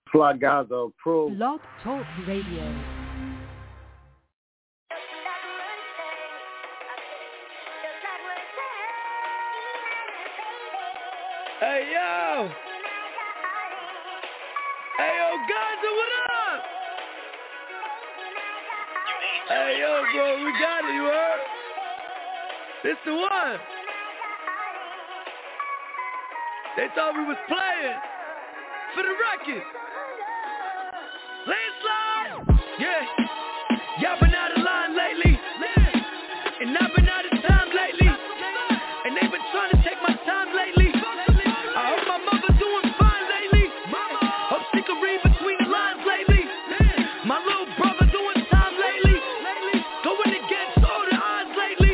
Fly Gaza approved. Blog Talk Radio. Hey yo! Hey yo, Gaza, what up? Hey yo, bro, we got it, you heard? This the one. They thought we was playing. For the record. Landslide. Yeah. Y'all been out of line lately. And I've been out of time lately. And they been trying to take my time lately. I hope my mother doing fine lately. Hope she can read between the lines lately. My little brother doing time lately. Going against all the odds lately.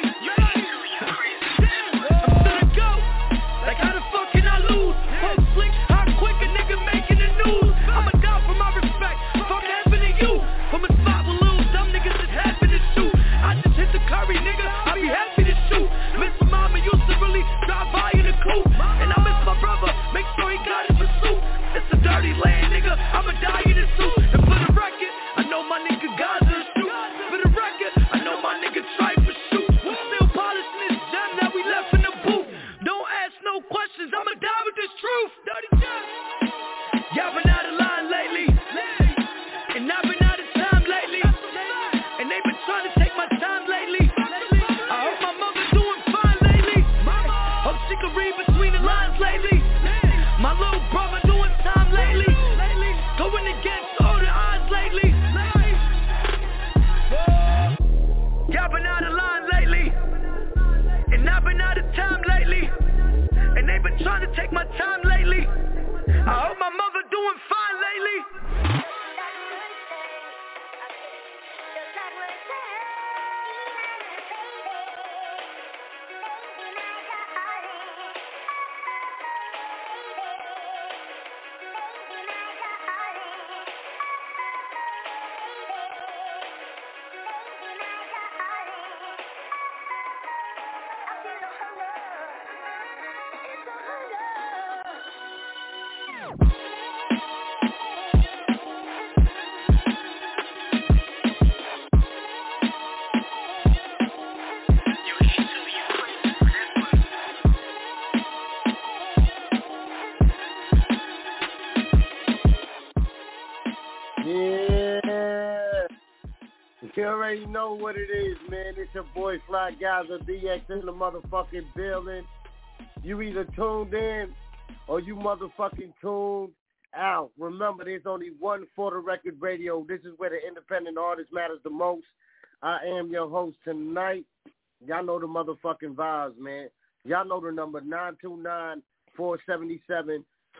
I'm gonna go. Like how the fuck can I lose? Hope slick, how quick a nigga making the news. I'ma die for my respect. Fuck happened to you. From a spot with little dumb niggas that's happy to shoot. I just hit the curry, nigga. I be happy to shoot. Miss my mama used to really drive by in the coupe. And I miss my brother. Make sure he got his pursuit. It's a dirty land, nigga. I'ma die in the suit. And for the record, I know my nigga Gaza shoot. For the record, I know my nigga Trife for shoot. We still polishing this gem that we left in the booth. Don't ask no questions. I'ma die with this truth. Dirty gem. Y'all been out of line lately. And I've been out of time lately. And they been trying to take my time lately. I hope my mother doing fine lately. Hope she can read between the lines lately. My little brother doing time lately. Going against all the odds lately. Y'all been out of line lately. And I've been out of time lately. And they been trying to take my time lately. I hope my mother doing fine lately. You already know what it is, man. It's your boy Fly Gaza, BX in the motherfucking building. You either tuned in or you motherfucking tuned out. Remember, there's only one For the Record Radio. This is where the independent artist matters the most. I am your host tonight. Y'all know the motherfucking vibes, man. Y'all know the number 929-477-2425.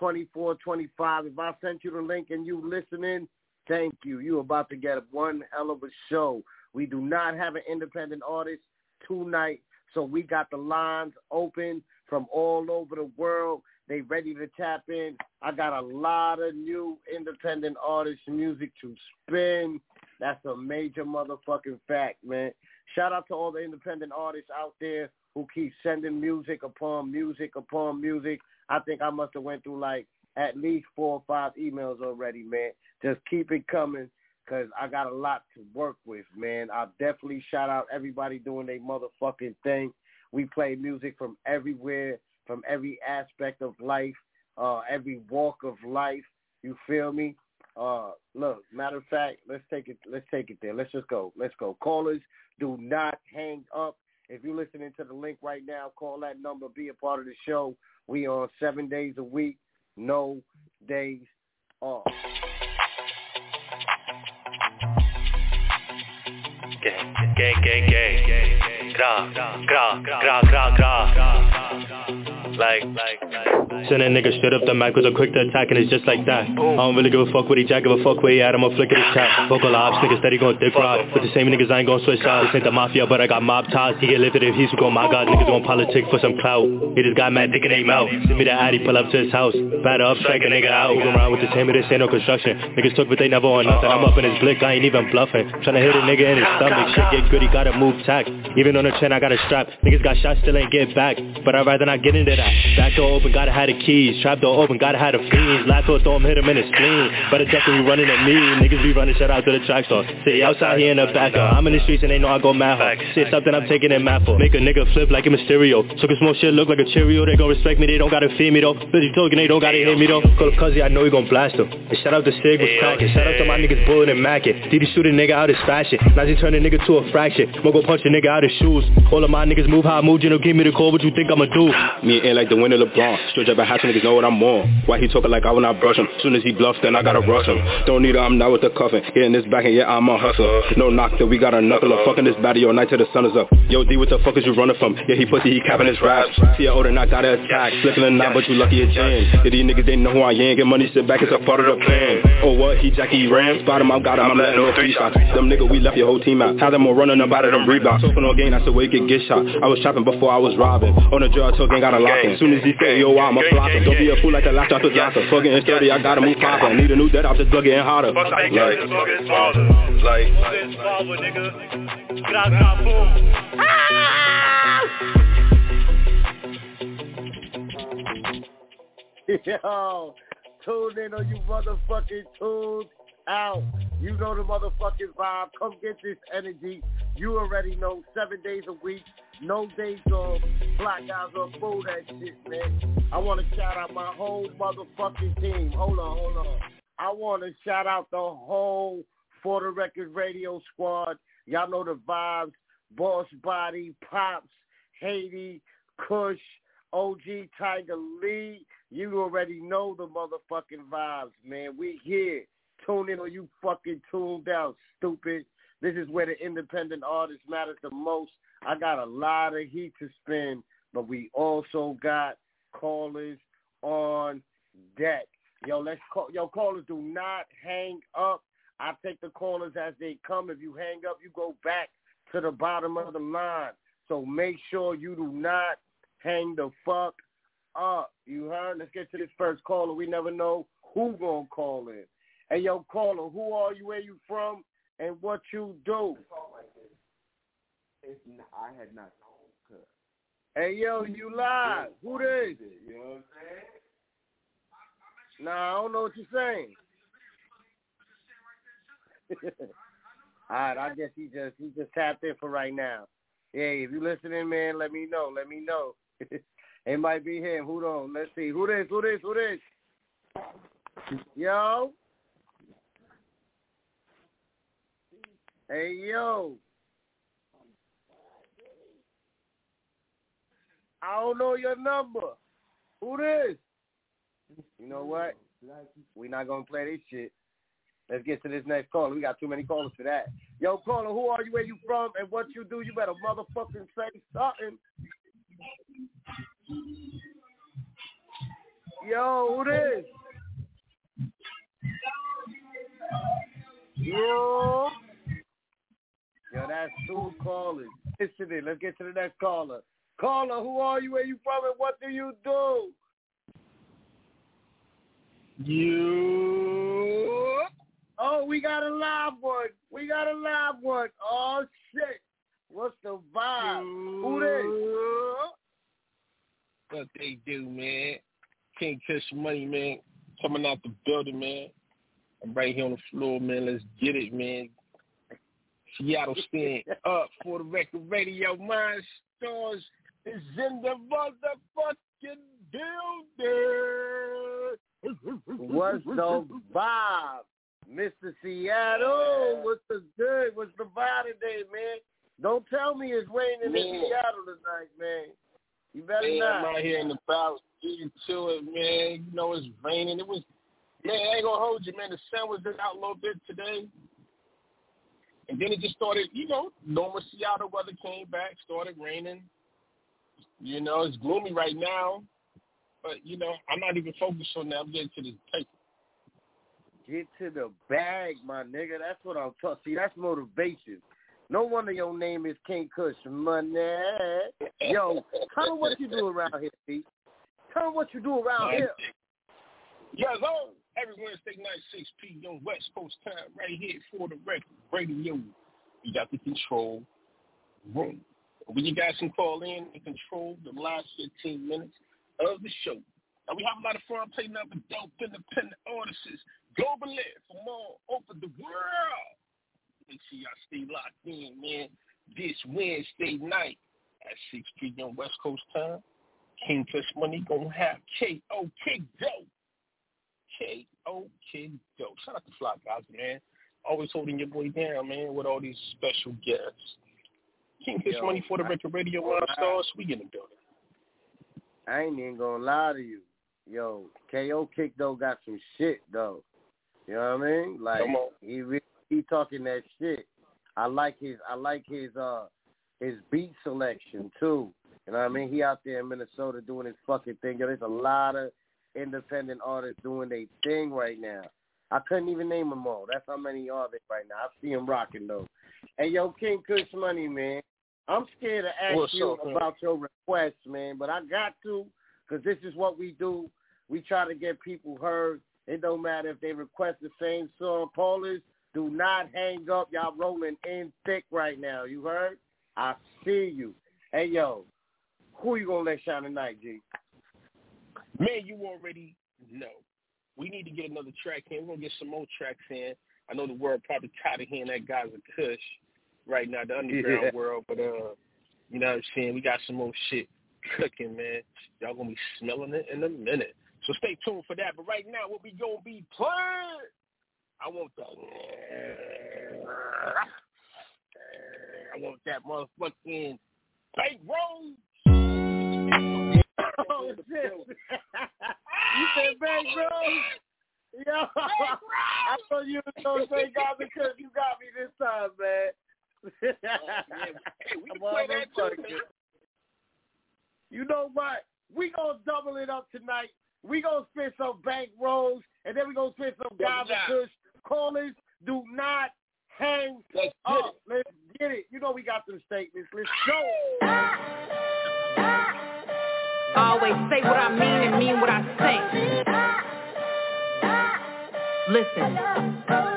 If I sent you the link and you listening, thank you. You about to get one hell of a show. We do not have an independent artist tonight, so we got the lines open from all over the world. They ready to tap in. I got a lot of new independent artist music to spin. That's a major motherfucking fact, man. Shout out to all the independent artists out there who keep sending music upon music upon music. I think I must have went through like at least 4 or 5 emails already, man. Just keep it coming because I got a lot to work with, man. I'll definitely shout out everybody doing their motherfucking thing. We play music from everywhere, from every aspect of life, every walk of life. You feel me? Look, matter of fact, let's take it there. Let's just go. Let's go. Callers, do not hang up. If you're listening to the link right now, call that number, be a part of the show. We on 7 days a week, no days off. Gay. Gra. Like. Send a nigga straight up the mic, was a quick to attack and it's just like that. I don't really give a fuck what he jack, give a fuck where he at, I'ma flick at his chat. Vocal ops, niggas steady gon' dick ride. With the same niggas I ain't gon' switch sides. This ain't the mafia, but I got mob ties. He get lifted if he's go, my god, niggas gon' politic for some clout. He just got mad dick in their mouth. Send me the addy, pull up to his house. Batter up, strike a nigga out. Move around with the same, but this ain't no construction. Niggas took but they never on nothing. I'm up in his blick, I ain't even bluffing. Tryna hit a nigga in his stomach, shit get gritty, gotta move tack. Even on the chin, I got a strap. Niggas got shot, still ain't get back. But I'd rather not get into that. that. Back door open, gotta have the keys. Trap door open, gotta have the fiends. Last door, throw him, hit him in the spleen. Better duck when you running at me. Niggas be running, shout out to the track store. Say outside here in the back. I'm in the streets and they know I go mad hard. Say something, I'm taking it mad for. Make a nigga flip like a Mysterio. Took a small shit, look like a Cheerio. They gon' respect me, they don't gotta fear me though. Busy talking, they don't gotta hear me though. Call up Cuzzy, I know he gon' blast him. And shout out to Sig was cracking. Shout out to my niggas Bullet and Mackin. Didi shoot a nigga out his fashion. Nazi turn a nigga to a fraction. Mo go punch a nigga out his shoes. All of my niggas move how I move. You know, give me the call, what you think I'ma do? Me and like the winner LeBron. Straight up at house, niggas know what I'm on. Why he talking like I will not brush him? Soon as he bluffs, then I gotta rush him. Don't need her, I'm not with the cuffin'. Getting this back and yeah, I'm a hustler. No knock that we got a knuckler. Fucking this baddie all night till the sun is up. Yo, D, what the fuck is you running from? Yeah, he pussy, he capping his raps. See, I older knocked out of attack. Flipping a knot, but you lucky a jam. Yeah, these niggas, they know who I am. Get money, sit back, it's a part of the plan. Oh, what? He Jackie Ram? Spot him, I got him, I'm letting off 3 shots. Them nigga, we left your whole team out. Had them all running up out of them Reeboks. Open on game, that's the way you could get shot. I was trapping before I was robbing. On the drill, I took and got a lock in. Soon as he said, yo, I'ma flop him. Don't be a fool like the last shot to Johnson. Fucking in 30, I gotta move proper. Need a new dead off, just plug getting hotter. Like, yo, tune in or you motherfucking tuned out. You know the motherfucking vibe. Come get this energy. You already know 7 days a week. No days off. Black guys on full that shit, man. I want to shout out my whole motherfucking team. Hold on. I want to shout out the whole For the Record Radio squad. Y'all know the vibes. Boss Body, Pops, Haiti, Kush, OG Tiger Lee. You already know the motherfucking vibes, man. We here. Tune in or you fucking tuned out, stupid. This is where the independent artist matters the most. I got a lot of heat to spin, but we also got callers on deck. Yo, callers, do not hang up. I take the callers as they come. If you hang up, you go back to the bottom of the line. So make sure you do not hang the fuck up. You heard? Let's get to this first caller. We never know who gonna call in. Hey, yo, caller, who are you, where you from, and what you do? I had not known. Hey, yo, you live. Who this? You know what I'm saying? Nah, I don't know what you're saying. All right, I guess he just tapped in for right now. Hey, if you listening, man, let me know. It might be him. Hold on. Let's see. Who this? Yo. Hey, yo. I don't know your number. Who this? You know what? We're not going to play this shit. Let's get to this next caller. We got too many callers for that. Yo, caller, who are you, where you from, and what you do? You better motherfucking say something. Yo, who this? Yo, that's 2 callers. Listen, let's get to the next caller. Caller, who are you, where you from, and what do you do? You. Oh, we got a live one. Oh, shit. What's the vibe? Who this? What they do, man. King Kush Money, man. Coming out the building, man. I'm right here on the floor, man. Let's get it, man. Seattle stand up For the Record Radio. My stars is in the motherfucking building. What's the vibe? Mr. Seattle, what's the good? What's the vibe today, man? Don't tell me it's raining in Seattle tonight, man. You better not. I'm out here in the South, getting to it, man. You know it's raining. It was, man, I ain't gonna hold you, man. The sun was out a little bit today. And then it just started, normal Seattle weather came back, started raining. It's gloomy right now. But, I'm not even focused on that. I'm getting to the paper. Get to the bag, my nigga. That's what I'm talking. See, that's motivation. No wonder your name is King Kush Money. Yo, tell them what you do around here, Pete. Tell them what you do around here. Hello. Every Wednesday night, 6 p.m. West Coast time, right here For the Record Radio. You got the control room. When you guys can call in and control the last 15 minutes, of the show. Now, we have a lot of fun playing up with dope independent artists globally from all over the world. Make sure y'all stay locked in, man. This Wednesday night at 6 p.m. West Coast time, King Kush Money gonna have K.O. Dope. K.O. Dope. Shout out to Fly Guys, man. Always holding your boy down, man, with all these special guests. King Kush Money for the Record Radio Monstars. We in the building. I ain't even gonna lie to you. Yo, K.O. Dope got some shit, though. You know what I mean? Like, he talking that shit. I like his beat selection, too. You know what I mean? He out there in Minnesota doing his fucking thing. Yo, there's a lot of independent artists doing their thing right now. I couldn't even name them all. That's how many are there right now. I see them rocking, though. Hey, yo, King Kush Money, man. I'm scared to ask you about your requests, man, but I got to, because this is what we do. We try to get people heard. It don't matter if they request the same song. Callers, do not hang up. Y'all rolling in thick right now. You heard? I see you. Hey, yo, who you going to let shine tonight, G? Man, you already know. We need to get another track in. We're going to get some more tracks in. I know the world probably tired of hearing that Gaza Kush right now, the underground world, but, you know what I'm saying? We got some more shit cooking, man. Y'all going to be smelling it in a minute. So stay tuned for that. But right now, what we going to be playing, I want that motherfucking Bank Road. Oh, shit. You said Bank Road? Yo, I thought you were going to say God because you got me this time, man. Hey, we can play that too, man. You know what? We going to double it up tonight. We going to spin some Bank Rolls, and then we going to spin some Gaza Kush. Callers, do not hang up. Let's get it. You know we got some statements. Let's go. I always say what I mean and mean what I say. Listen.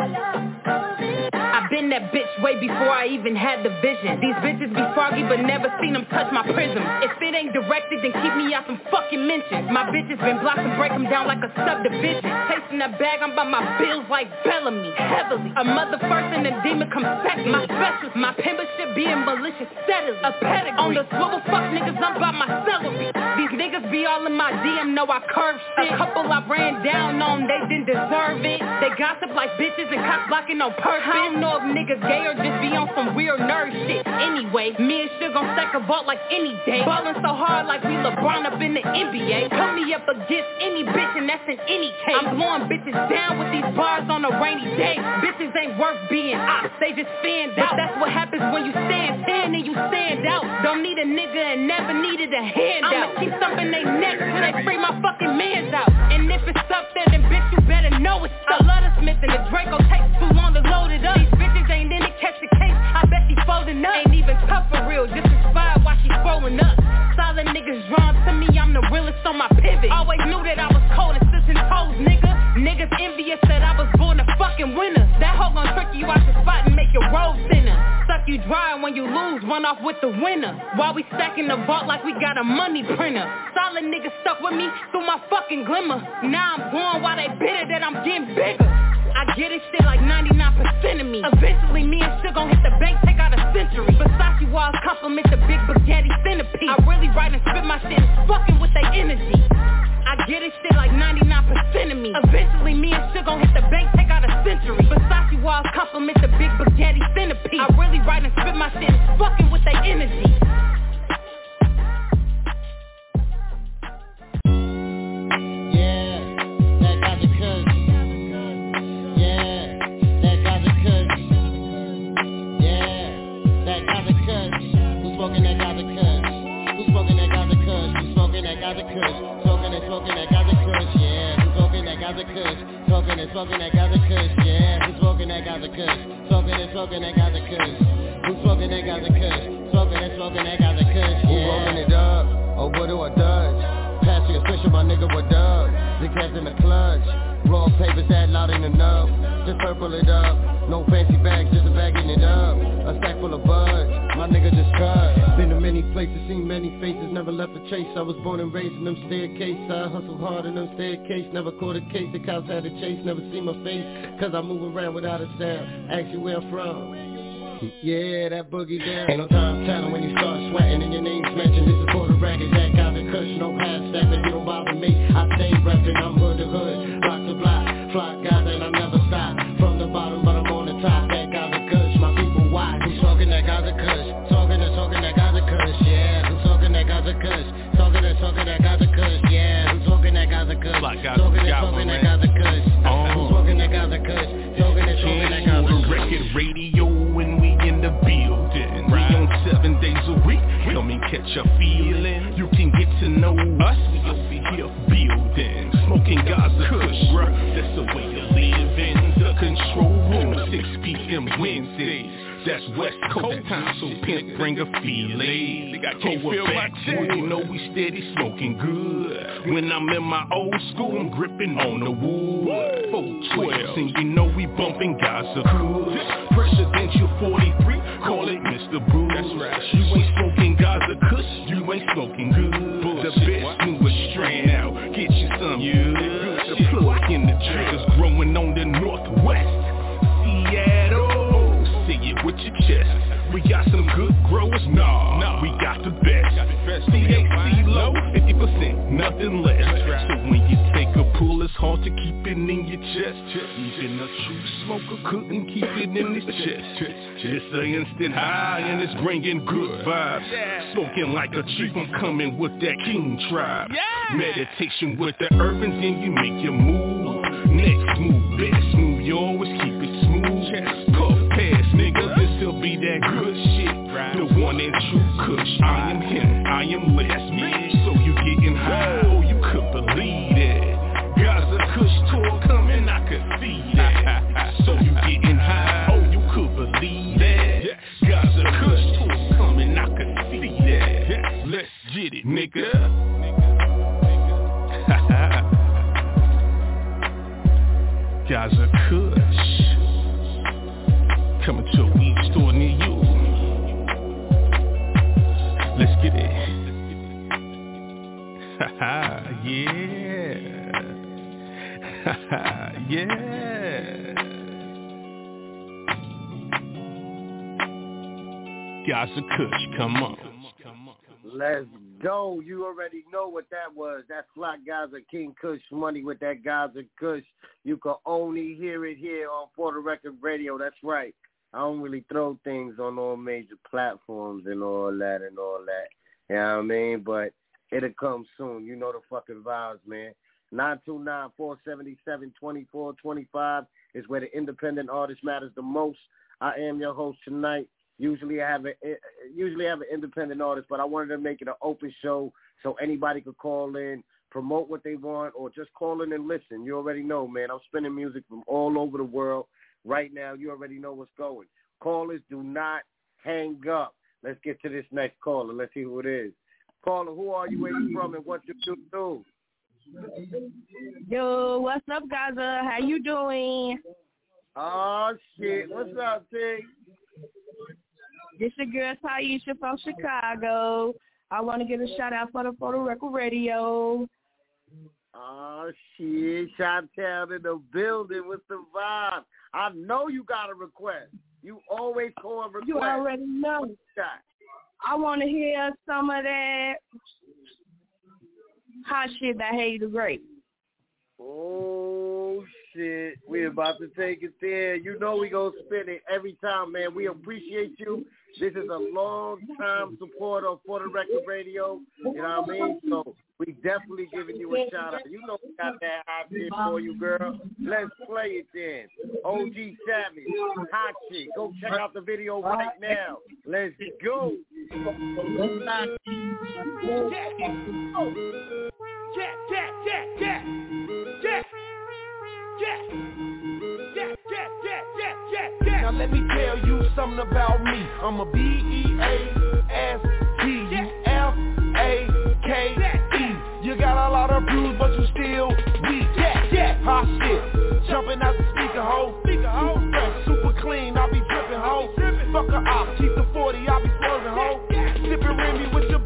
I've been that bitch way before I even had the vision. These bitches be foggy but never seen them touch my prism. If it ain't directed, then keep me out some fucking mentions. My bitches been blocked and break them down like a subdivision. Tasting that bag, I'm by my bills like Bellamy. Heavily, a mother first and a demon come second. My special, my membership being malicious steadily. A pedigree, on the swivel fuck niggas, I'm by my celery. These niggas be all in my DM, know I curve shit. A couple I ran down on, they didn't deserve it. They gossip like bitches and cock blocking on purpose. I don't know if niggas gay or just be on some weird nerd shit. Anyway, me and Suge gon' stack a vault like any day. Ballin' so hard like we LeBron up in the NBA. Put me up against any bitch and that's in any case. I'm blowing bitches down with these bars on a rainy day. Bitches ain't worth being ops, they just stand out. That's what happens when you stand tan and you stand out. Don't need a nigga and never needed a handout. I'ma keep thumping they necks till they free my fucking mans out. And if it's up there, then bitch you better know it's up. I love the Smith and the Draco takes too long to load it up. These bitches ain't in it, catch the case, I bet she folding up. Ain't even tough for real, just inspired while she scrolling up. Solid niggas drawn to me, I'm the realest on my pivot. Always knew that I was cold and sissing toes, nigga. Niggas envious that I was born a fucking winner. That hoe gon' trick you out the spot and make your roll thinner. Suck you dry and when you lose, run off with the winner. While we stacking the vault like we got a money printer. Solid niggas stuck with me through my fucking glimmer. Now I'm going while they bitter that I'm getting bigger. I get this shit like 99% of me. Eventually me and Suge gon' hit the bank, take out a century. Versace walls compliment the big spaghetti centipede. I really write and spit my shit, fucking with their energy. I get this shit like 99% of me. Eventually me and Suge gon' hit the bank, take out a century. Versace walls compliment the big spaghetti centipede. I really write and spit my shit, fucking with their energy. Smoking that Gaza Kush, yeah. Who's smoking that Gaza Kush? Smoking that Gaza Kush. Who's smoking that Gaza Kush? Smoking that Gaza Kush, yeah. Who rolling it up? Or what do I dodge? Passing a switch my nigga with dub. The cats in the clutch. Raw papers that loud in the nub. Just purple it up. No fancy bags, just a bagging it up. A sack full of buds. My nigga just cut. Been to many places, seen many faces, never left a chase. I was born and raised in them staircases. I hustled hard in them staircases, never caught a case. The cops had to chase, never see my face, cause I move around without a sound. Ask you where I'm from. Yeah, that boogie down. Ain't no time telling when you start sweating and your name's mentioned. This is for the record, that got the kush, no half stepping. You don't bother me, I stay reppin'. I'm hood to hood, block to block, flock guys and I never stop. From the bottom, but I'm on the top. That got the kush, my people watch. Who's talking that got the kush? Talking that got the kush, yeah. Who's talking that got the kush? Talking that got the kush, yeah. Who's talking that got the kush? Talking that got the kush. Who's talking that got the kush? Talking that got the kush. Record radio when we in the building. We on 7 days a week. Come and catch a feeling. You can get to know us. We over here building, smoking Gaza Kush. That's the way to live in the control room. 6 p.m. Wednesdays. That's West Coast time, so pimp bring a feeling. I can't feel back, you know we steady smoking good. When I'm in my old school, I'm gripping on the wood. 412, and you know we bumping Gaza Kush. Presidential 43, call it Mr. Bruce. That's right. You ain't smoking Gaza Kush, you ain't smoking good. The best newest strand out, get you some good. The plug in the triggers growing on the northwest. Seattle. With your chest, we got some good growers, nah, we got the best. THC low, 50%, nothing less. So when you take a pull, it's hard to keep it in your chest. Even a true smoker couldn't keep it in his chest. It's an instant high and it's bringing good vibes. Smoking like a chief, I'm coming with that king tribe. Meditation with the urban, then you make your move. Next move, best move, you always keep it smooth. Puff pass, nigga, this'll be that good shit. The one and true Kush. I am him, I am less me. So you getting high, oh you could believe that. Gaza Kush tour coming, I could see that. So you getting high, oh you could believe that. Gaza Kush tour coming, I could see that. Let's get it, nigga. Gaza Kush coming to a weed store near you. Let's get it. Yeah. Yeah. Gaza Kush, come on. Let's go. You already know what that was. That's Flock Gaza King Kush Money with that Gaza Kush. You can only hear it here on For the Record Radio. That's right. I don't really throw things on all major platforms and all that. You know what I mean? But it'll come soon. You know the fucking vibes, man. 929-477-2425 is where the independent artist matters the most. I am your host tonight. Usually I have an independent artist, but I wanted to make it an open show so anybody could call in, promote what they want, or just call in and listen. You already know, man. I'm spinning music from all over the world. Right now, you already know what's going. Callers, do not hang up. Let's get to this next caller. Let's see who it is. Caller, who are you, where you from, and what you do? Yo, what's up, Gaza? How you doing? Oh, shit. What's up, T? This your girl, Taisha from Chicago. I want to give a shout-out for the Photo Record Radio. Oh, shit. Shot-town in the building with the vibe. I know you got a request. You always call a request. You already know. I want to hear some of that hot shit that Haze the Great. Oh, shit. We're about to take it there. You know we going to spin it every time, man. We appreciate you. This is a long-time supporter of For the Record Radio. You know what I mean? So we definitely giving you a shout-out. You know we got that hot shit for you, girl. Let's play it then. OG Savage, hot shit. Go check out the video right now. Let's go. Now let me tell you something about me. I'm a B-E-A-S-T-U-F-A-K-E. You got a lot of views, but you still weak. Hot shit, jumping out the speaker hole. Fresh, super clean, I be dripping ho. Fuck a op, keep the 40, I be swerving ho. Sipping Remy with your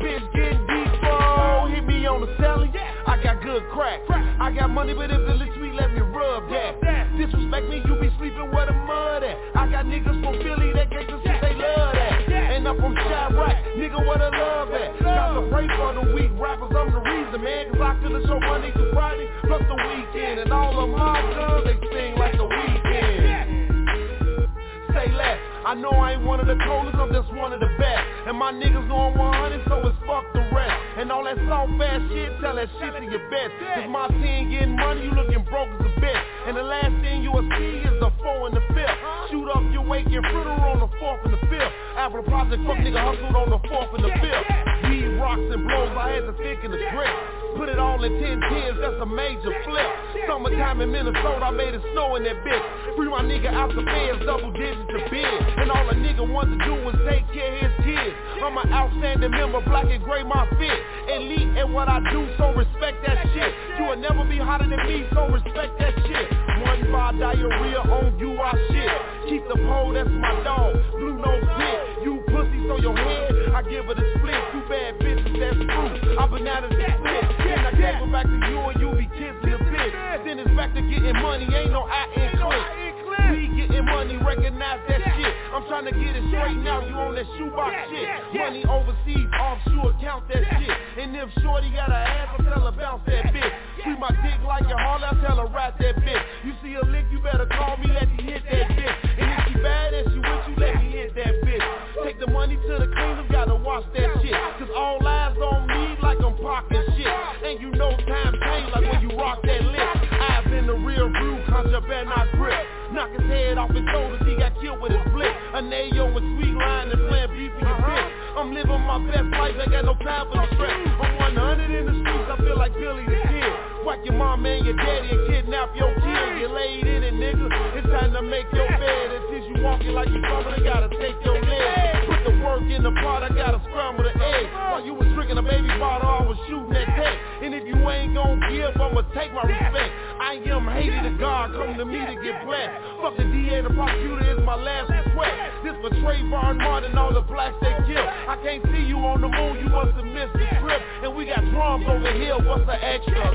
know I ain't one of the coldest, I'm just one of the best. And my niggas know I'm 100, so it's fuck the rest. And all that soft ass shit, tell that shit to your best. Cause my team getting money, you looking broke as a bitch. And the last thing you will see is the 4 and the 5th. Shoot up your wake and fritter on the 4th and the 5th. Apple Project, fuck nigga hustled on the 4th and the 5th. Weed, rocks and blows, I had to thick in the grip. Put it all in 10 tens, that's a major flip. Summertime in Minnesota, I made it snow in that bitch. Free my nigga out the feds, double digits to bid. And all a nigga wants to do is take care of his kids. I'm an outstanding member, black and gray my fit. Elite at what I do, so respect that shit. You will never be hotter than me, so respect that shit. 1-5 diarrhea on you, I shit. Keep the pole, that's my dog. Blue nose dick, you pussies on your head, I give it a split. Two bad bitches, that's true. I bananas and split. Then I gave it back to you and you be kissing a bitch. Then it's back to getting money, ain't no I in click. We getting money, recognize that shit. I'm trying to get it straight now, you on that shoebox shit. Money overseas, offshore, count that shit. And if shorty got a ass, I tell her bounce that bitch. Treat my dick like a Harley, I tell her ride that bitch. You see a lick, you better call me, let me hit that bitch. And if she bad and she with you, let me hit that bitch. Take the money to the kingdom, gotta watch that shit. Cause all eyes on me like I'm parking shit. And you know time change like when you rock that lick. Eyes in the rear view, contraband not grip. Knock his head off his shoulders, he got killed with his flick. An Ayo with sweet line and playing beef in your bitch. I'm living my best life, ain't got no time for the stress. I'm 100 in the streets, I feel like Billy the Kid. Whack your mama and your daddy and kidnap your kids. You laid in it, nigga, it's time to make your bed. And since you walking like you something, they gotta take your leg. Put the work in the pot, I gotta scramble the egg. While you was drinking a baby bottle, I was shooting that tech. And if you ain't gon' give, I'ma take my respect. I am hated to God, come to me to get blessed. Fuck the DA, the prosecutor is my last request. This for Trayvon Martin, all the blacks they kill. I can't see you on the moon, you must have missed the trip. And we got drums over here, what's the extra?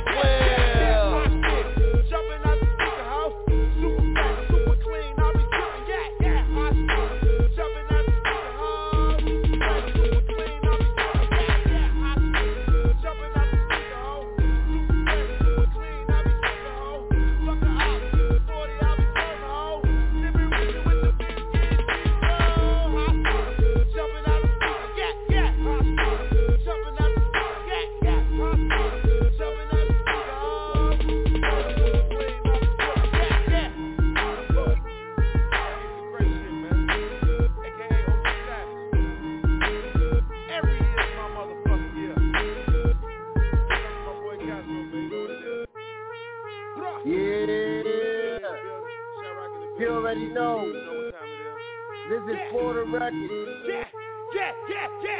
Well, jumping out the speaker house, super fat, super clean, I'll be jumping, yeah, hot shit. Jumping out the speaker house, super clean, I'll be jumping, yeah, hot shit. Jumping out the speaker house, super fat, super clean, I'll be jumping, ho. Fuck the op, 40, I'll be jumping, ho. Living rich with the big kids, oh, hot shit. Jumping out the speaker, yeah, hot shit. Jumping out the speaker, yeah, hot shit. Jumping out the speaker, you already know. This is For the Record. Yeah.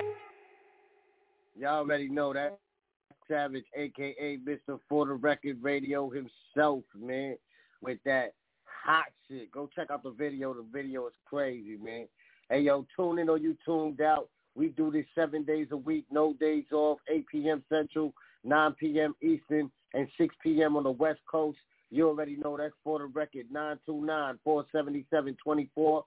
Y'all already know that. Savage, a.k.a. Mr. For the Record Radio himself, man, with that hot shit. Go check out the video. The video is crazy, man. Hey, yo, tune in or you tuned out. We do this 7 days a week, no days off, 8 p.m. Central, 9 p.m. Eastern, and 6 p.m. on the West Coast. You already know that's For the Record, 929-477-2425.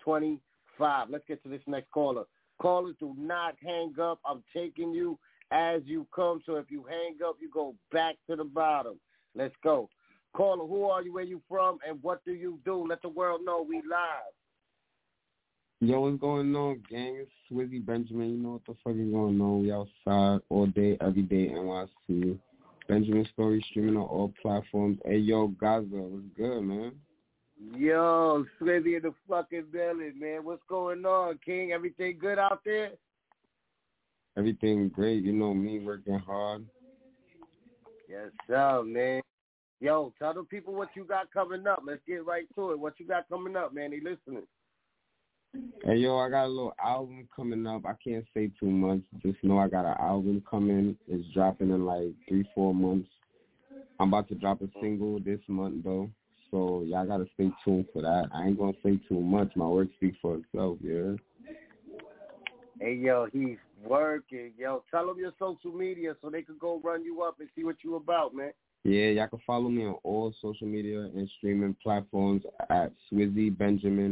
Let's get to this next caller. Callers, do not hang up. I'm taking you as you come, so if you hang up, you go back to the bottom. Let's go. Caller, who are you, where you from, and what do you do? Let the world know we live. Yo, what's going on, gang? It's Swizzy Benjamin. You know what the fuck is going on. We outside all day, every day, NYC. Benjamin Story streaming on all platforms. Hey, yo, Gaza, what's good, man? Yo, Swizzy in the fucking building, man. What's going on, King? Everything good out there? Everything great. You know me, working hard. Yes, sir, man. Yo, tell the people what you got coming up. Let's get right to it. What you got coming up, man? They listening. Hey, yo, I got a little album coming up. I can't say too much. Just know I got an album coming. It's dropping in like 3-4 months. I'm about to drop a single this month, though. So, y'all got to stay tuned for that. I ain't going to say too much. My work speaks for itself, yeah. Hey, yo, he's working. Yo, tell them your social media so they could go run you up and see what you about, man. Yeah, y'all can follow me on all social media and streaming platforms at Swizzy Benjamin,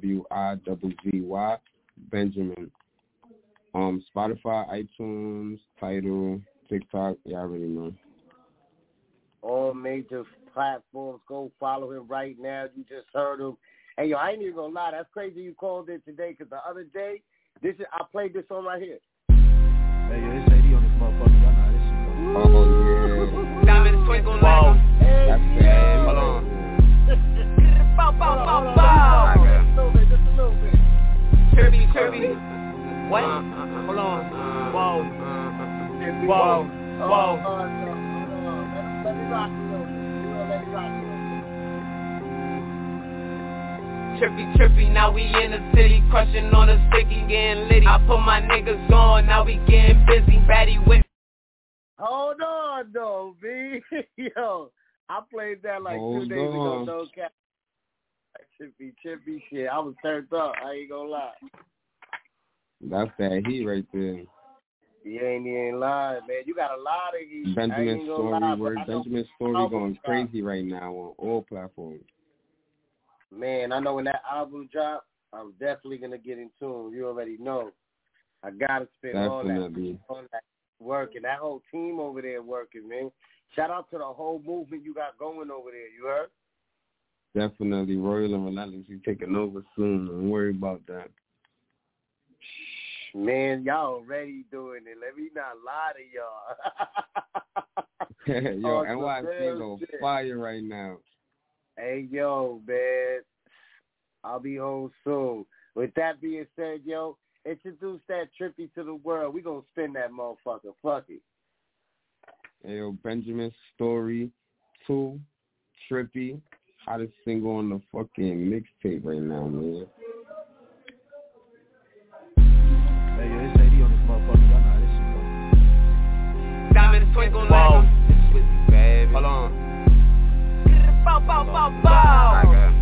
SWIZZY Benjamin. Spotify, iTunes, Tidal, TikTok, y'all already know. All major platforms. Go follow him right now. You just heard him. Hey, yo, I ain't even gonna lie. That's crazy you called in today, because the other day, I played this song right here. Hey, yo, it's AD on this motherfucker. Y'all know how this shit goes. Oh, yeah. Diamonds twinkle like That's bad. hold on. Bow, bow, bow, Just bow. a little bit. Kirby. What? Hold on. Whoa. Whoa. Whoa. Let me rock a little bit. Let me rock a little bit. Trippy, now we in the city, crushing on a sticky, getting litty. I put my niggas on, now we getting busy, baddie with. Hold on, though, B. Yo, I played that like 2 days ago, no cap. Trippy shit. I was turned up, I ain't gonna lie. That's that heat right there. You ain't lying, man. You got a lot of heat. Benjamin Story going crazy right now on all platforms. Man, I know when that album dropped, I'm definitely going to get in tune. You already know. I got to spend all that work. And that whole team over there working, man. Shout out to the whole movement you got going over there. You heard? Definitely. Royal and Relentlessly taking over soon. Don't worry about that. Man, y'all already doing it. Let me not lie to y'all. Yo, NYC on fire right now. Hey, yo, man. I'll be home soon. With that being said, yo, introduce that Trippy to the world. We gonna spin that motherfucker. Fuck it. Hey, yo, Benjamin Story 2, Trippy, hottest single on the fucking mixtape right now, man. Hey, yo, it's AD on this motherfucker. Y'all know how this shit goes. Diamonds twinkle like It's Swizzy, baby. hold on. Bow, bow, bow, bow.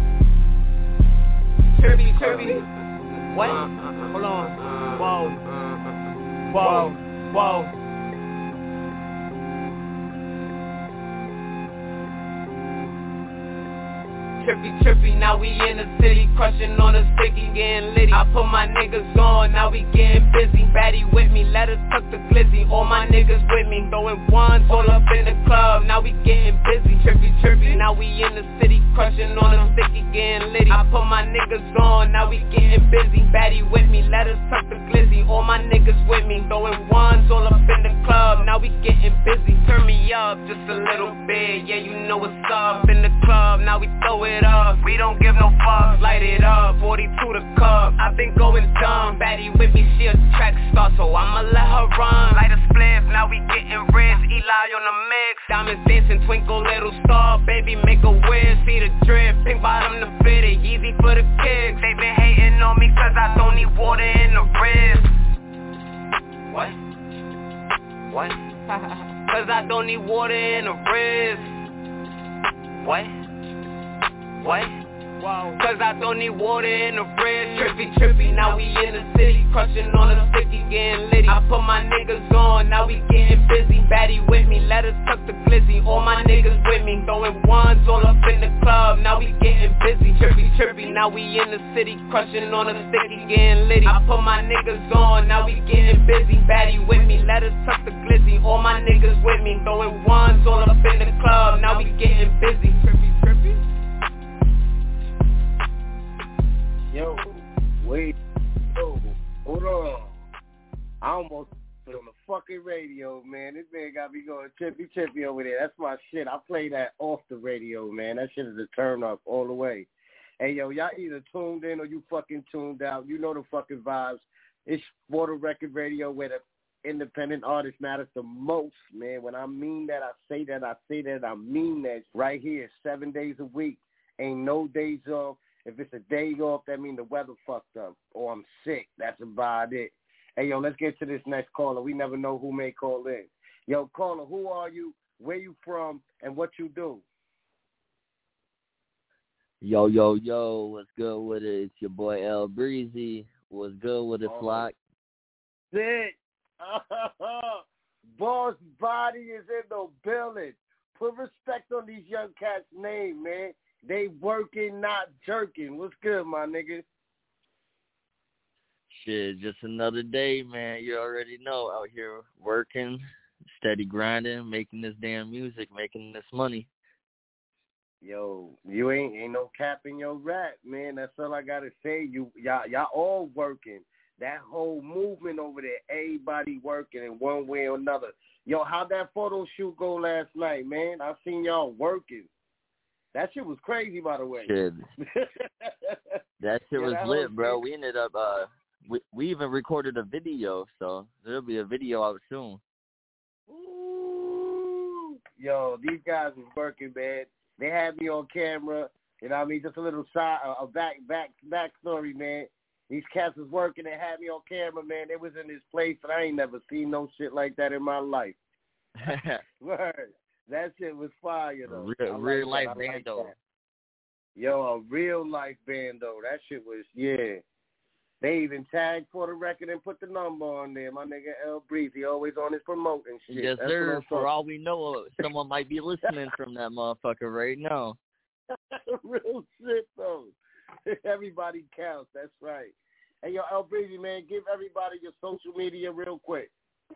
Kirby. What? Hold on. Whoa. Trippy, now we in the city, crushing on a sticky, getting litty. I put my niggas on, now we getting busy. Baddie with me, let us tuck the glizzy. All my niggas with me, throwing ones all up in the club, now we getting busy. Trippy, now we in the city, crushing on a sticky, getting litty. I put my niggas on, now we getting busy. Baddie with me, let us tuck the glizzy. All my niggas with me, throwing ones all up in the club, now we getting busy. Turn me up just a little bit, yeah, you know what's up in the club, now we throw it up. We don't give no fucks, light it up, 42 the cup. I've been going dumb, baddie with me, she a track star, so I'ma let her run. Light a spliff, now we getting rich, Eli on the mix. Diamonds dancing, twinkle little star, baby make a wish. See the drip, pink bottom the fitted, easy for the kicks. They been hating on me cause I don't need water in the wrist. What? Cause I don't need water in the wrist. What? Cause I don't need water in the fridge. Trippy, now we in the city, crushing on a sticky, getting litty. I put my niggas on, now we getting busy. Baddie with me, let us tuck the glizzy. All my niggas with me, throwing ones all up in the club, now we getting busy. Trippy, now we in the city, crushing on a sticky, getting litty. I put my niggas on, now we getting busy. Baddie with me, let us tuck the glizzy. All my niggas with me, throwing ones all up in the club, now we getting busy. Trippy. Yo, wait. Yo, hold on. I almost put on the fucking radio, man. This man got me going trippy over there. That's my shit. I play that off the radio, man. That shit is a turn up all the way. Hey, yo, y'all either tuned in or you fucking tuned out. You know the fucking vibes. It's For the Record Radio where the independent artist matters the most, man. When I mean that, I say that, I mean that. Right here, 7 days a week. Ain't no days off. If it's a day off, that means the weather fucked up or I'm sick. That's about it. Hey, yo, let's get to this next caller. We never know who may call in. Yo, caller, who are you, where you from, and what you do? Yo, what's good with it? It's your boy L Breezy. What's good with it, Flock? Sick. Boss Body is in the building. Put respect on these young cats' name, man. They working, not jerking. What's good, my nigga? Shit, just another day, man. You already know. Out here working, steady grinding, making this damn music, making this money. Yo, you ain't no cap in your rap, man. That's all I gotta say. Y'all all working. That whole movement over there, everybody working in one way or another. Yo, how'd that photo shoot go last night, man? I seen y'all working. That shit was crazy, by the way. Shit. That shit was lit, bro. We ended up, we even recorded a video, so there'll be a video out soon. Ooh. Yo, these guys was working, man. They had me on camera. You know what I mean? Just a little side, a back story, man. These cats was working and had me on camera, man. They was in this place, and I ain't never seen no shit like that in my life. Word. That shit was fire, though. Real life bando. Yo, a real life bando. That shit was, yeah. They even tagged For the Record and put the number on there. My nigga El Breezy always on his promoting shit. Yes, sir. For all we know, someone might be listening from that motherfucker right now. Real shit, though. Everybody counts. That's right. Hey, yo, El Breezy, man, give everybody your social media real quick.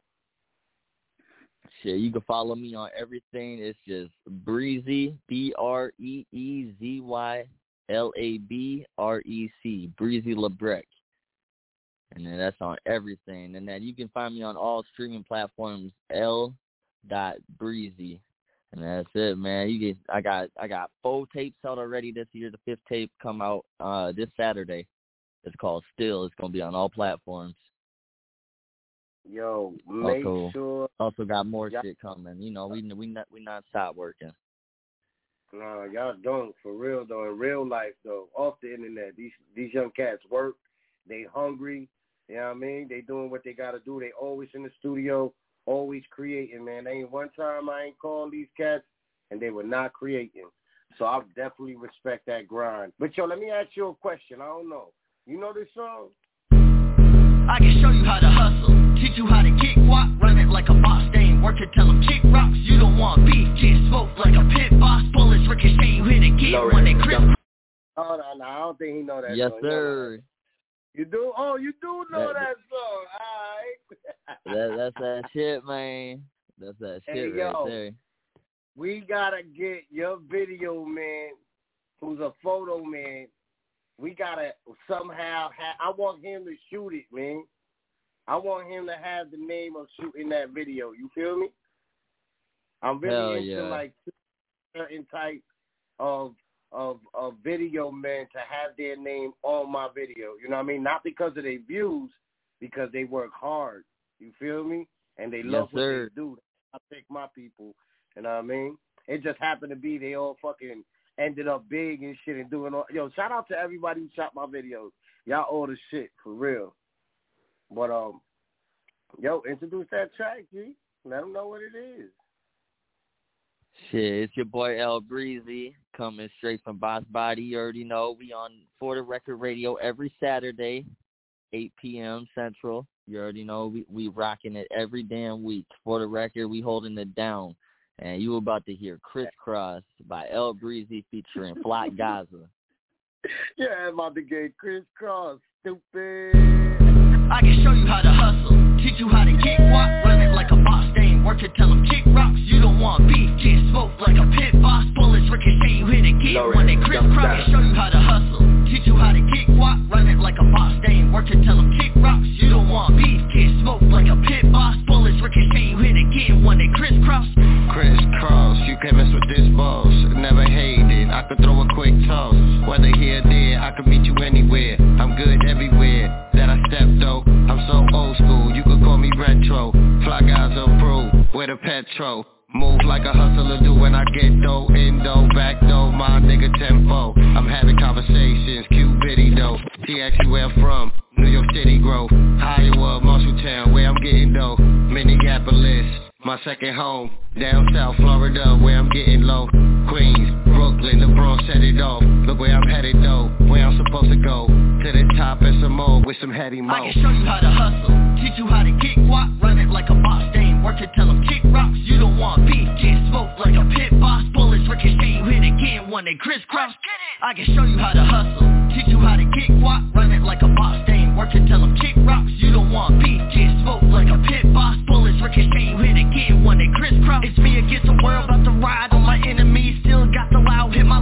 Shit, you can follow me on everything. It's just Breezy, BreezyLabrec, Breezy Labrec. And then that's on everything. And then you can find me on all streaming platforms, L.Breezy. And that's it, man. I got 4 tapes out already this year. The 5th tape come out this Saturday. It's called Still. It's gonna be on all platforms. Yo, make sure. Also got more shit coming. You know, we not stop working. No, y'all don't, for real though. In real life though, off the internet, these young cats work. They hungry. You know what I mean? They doing what they gotta do. They always in the studio, always creating, man. There ain't one time I ain't called these cats and they were not creating. So I definitely respect that grind. But yo, let me ask you a question. I don't know. You know this song? I can show you how to hustle, teach you how to kick walk, run it like a boss, they ain't working, tell them kick rocks, you don't want beef, get smoked like a pit boss, bullets ricochet, you hit again when they crisp. Oh, no, I don't think he know that yes, song. Yes, sir. You do? Oh, you do know that song. All right. That's that shit, man. That's that shit right there. We got to get your video man, who's a photo man. We got to somehow I want him to shoot it, man. I want him to have the name of shooting that video. You feel me? I'm really into like certain type of video men to have their name on my video. You know what I mean? Not because of their views, because they work hard. You feel me? And they love what they do. I pick my people. You know what I mean? It just happened to be they all fucking ended up big and shit and doing all. Yo, shout out to everybody who shot my videos. Y'all all the shit, for real. But, yo, introduce that track, G. Let them know what it is. Shit, it's your boy El Breezy coming straight from Boss Body. You already know we on For the Record Radio every Saturday, 8 p.m. Central. You already know we rocking it every damn week. For the Record, we holding it down. And you about to hear Crisscross by El Breezy featuring Flock Gaza. Yeah, I'm about to get Crisscross, stupid. I can show you how to hustle, teach you how to kick walk, run it like a boss, they ain't working, tell them kick rocks, you don't want beef, get smoked like a pit boss, bullets ricochet, you hit again when they crisscross. I can show you how to hustle, teach you how to kick walk, run it like a boss, they ain't working, tell them kick rocks, you don't want beef, get smoked like a pit boss, bullets ricochet, you hit again when they crisscross. Crisscross, you can't mess with this boss, never hated, I could throw a quick toss, whether here or there, I could meet you anywhere, I'm good everywhere that I step though, I'm so old school, you could call me retro, Fly guys approve, with a petrol, move like a hustler do when I get dough, in dough, back dough, my nigga tempo, I'm having conversations, Q-Biddy though, she asks you where I'm from, New York City Grove, Iowa, Marshalltown, where I'm getting dough, Minneapolis, my second home, down south Florida, where I'm getting low, Queens, Brooklyn, the Bronx set it off, look where I'm headed though, where I'm supposed to go, to the top and some more with some heady mo. I can show you how to hustle, teach you how to kick walk, run it like a boss, they ain't working, tell them kick rocks, you don't want beef, get smoked like a pit boss, bullets ricochet, you hit again when they crisscross. I can show you how to hustle, teach you how to kick walk, run it like a boss, they ain't working, tell them kick rocks, you don't want beef, get smoked like a pit boss, bullets ricochet, you hit again when they crisscross. It's me against the world, about to ride on my enemies, still got the loud, hit my